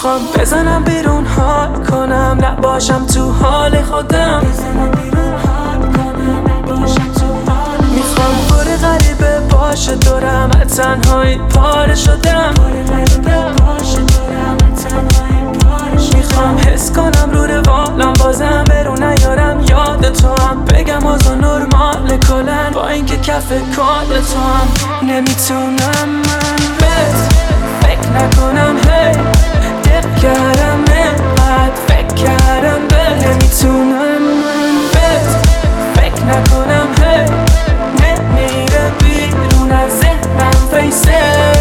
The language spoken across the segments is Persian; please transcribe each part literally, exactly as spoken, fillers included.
میخوام بزنم بیرون حال کنم، نباشم تو حال خودم. میخوام بره غریبه باشه دورم، از تنهایی پاره شدم. میخوام حس کنم رو روالم، بازم برو نیارم یاد تو هم، بگم اوضاع نرمال کلن با اینکه کف کال تو هم. نمیتونم من بهت فکر نکنم، هی دق کردم اینقدر فکر کردم به. نمیتونم من بهت فکر نکنم، هی نمیره بیرون از ذهنم فیست.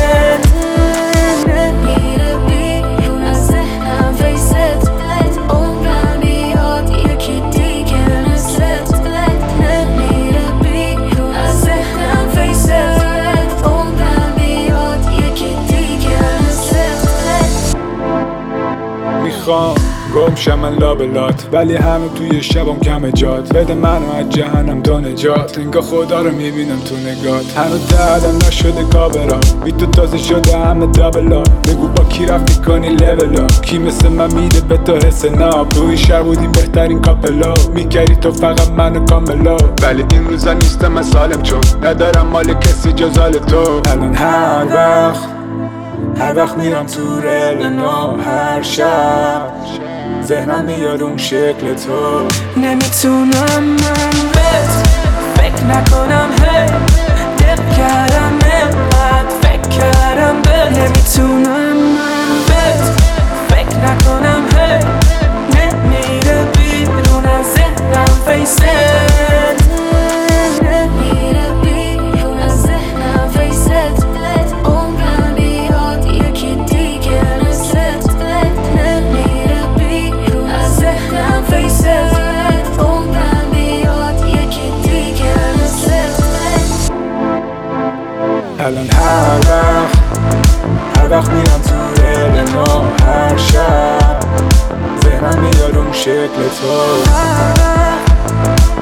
میخوام گم شم من لابلات، ولی همه توی شبم کم جات. بده منو از جهنم تا نجات، انگار خدا رو میبینم تو نگات. هنوز دردم نشده کابرا، بی تو تازه شده همه دابلا. بگو با کی رفتی کنی لولا، کی مثل من میده به تو حس ناب. توی شهر بودیم بهترین کاپلا، میکردی تو فقط منو کاملا. ولی این روزا نیستم من سالم، چون ندارم مال کسی جزال تو. الان هر وقت هر وقت میرم تو رل نو، هر شب ذهنم میاد اون شکل تو. نمیتونم من بهت فکر نکنم، هی دق کردم اینقدر فکر کردم به. نمیتونم من بهت فکر نکنم، هی نمیره بیرون از ذهنم فیست. الان هر وقت هر وقت میرم تو رل نو، هر شب ذهنم میاد اون شکل تو.